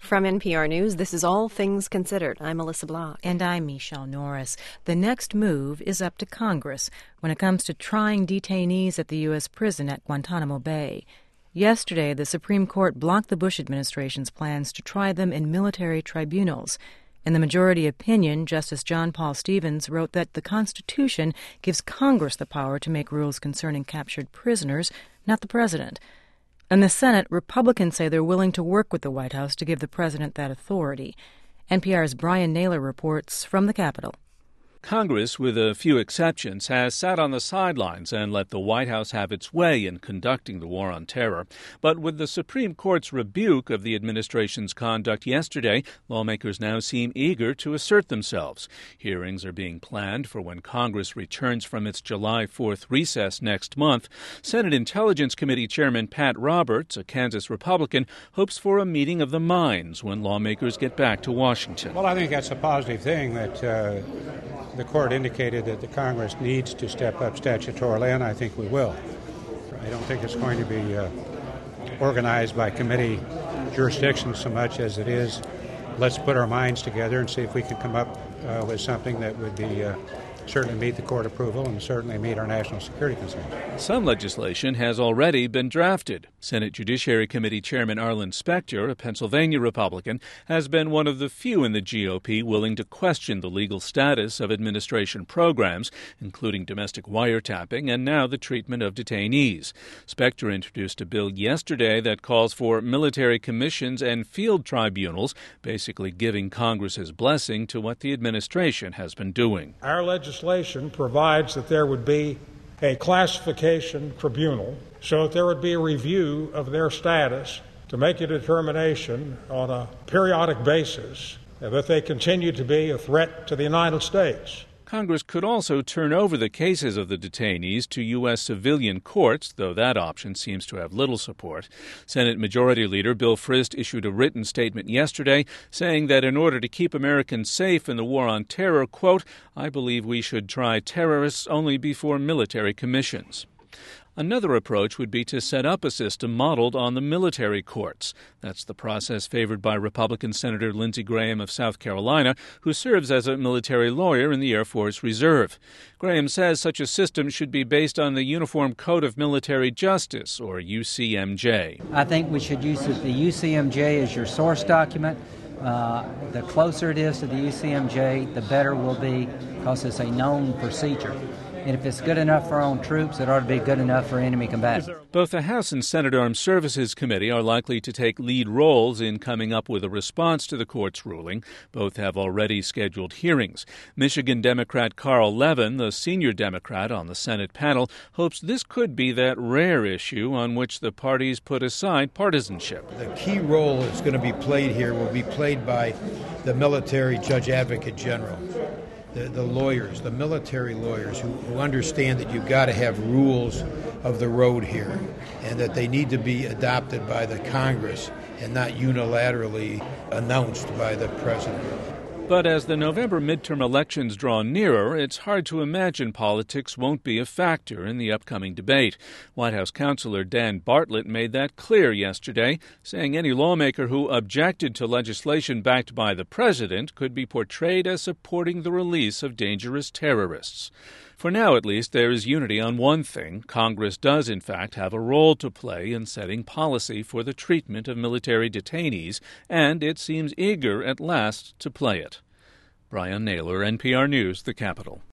From NPR News, this is All Things Considered. I'm Melissa Block. And I'm Michelle Norris. The next move is up to Congress when it comes to trying detainees at the U.S. prison at Guantanamo Bay. Yesterday, the Supreme Court blocked the Bush administration's plans to try them in military tribunals. In the majority opinion, Justice John Paul Stevens wrote that the Constitution gives Congress the power to make rules concerning captured prisoners, not the president. In the Senate, Republicans say they're willing to work with the White House to give the president that authority. NPR's Brian Naylor reports from the Capitol. Congress, with a few exceptions, has sat on the sidelines and let the White House have its way in conducting the war on terror. But with the Supreme Court's rebuke of the administration's conduct yesterday, lawmakers now seem eager to assert themselves. Hearings are being planned for when Congress returns from its July 4th recess next month. Senate Intelligence Committee Chairman Pat Roberts, a Kansas Republican, hopes for a meeting of the minds when lawmakers get back to Washington. Well, I think that's a positive thing that the court indicated that the Congress needs to step up statutorily, and I think we will. I don't think it's going to be organized by committee jurisdiction so much as it is, let's put our minds together and see if we can come up with something that would be certainly meet the court approval and certainly meet our national security concerns. Some legislation has already been drafted. Senate Judiciary Committee Chairman Arlen Specter, a Pennsylvania Republican, has been one of the few in the GOP willing to question the legal status of administration programs, including domestic wiretapping and now the treatment of detainees. Specter introduced a bill yesterday that calls for military commissions and field tribunals, basically giving Congress's blessing to what the administration has been doing. Our legislation provides that there would be a classification tribunal so that there would be a review of their status to make a determination on a periodic basis that they continue to be a threat to the United States. Congress could also turn over the cases of the detainees to U.S. civilian courts, though that option seems to have little support. Senate Majority Leader Bill Frist issued a written statement yesterday saying that in order to keep Americans safe in the war on terror, quote, I believe we should try terrorists only before military commissions. Another approach would be to set up a system modeled on the military courts. That's the process favored by Republican Senator Lindsey Graham of South Carolina, who serves as a military lawyer in the Air Force Reserve. Graham says such a system should be based on the Uniform Code of Military Justice, or UCMJ. I think we should use the UCMJ as your source document. The closer it is to the UCMJ, the better it will be because it's a known procedure. And if it's good enough for our own troops, it ought to be good enough for enemy combatants. Both the House and Senate Armed Services Committee are likely to take lead roles in coming up with a response to the court's ruling. Both have already scheduled hearings. Michigan Democrat Carl Levin, the senior Democrat on the Senate panel, hopes this could be that rare issue on which the parties put aside partisanship. The key role that's going to be played here will be played by the military judge advocate general. The lawyers, the military lawyers who understand that you've got to have rules of the road here and that they need to be adopted by the Congress and not unilaterally announced by the president. But as the November midterm elections draw nearer, it's hard to imagine politics won't be a factor in the upcoming debate. White House counselor Dan Bartlett made that clear yesterday, saying any lawmaker who objected to legislation backed by the president could be portrayed as supporting the release of dangerous terrorists. For now, at least, there is unity on one thing. Congress does, in fact, have a role to play in setting policy for the treatment of military detainees, and it seems eager at last to play it. Brian Naylor, NPR News, The Capitol.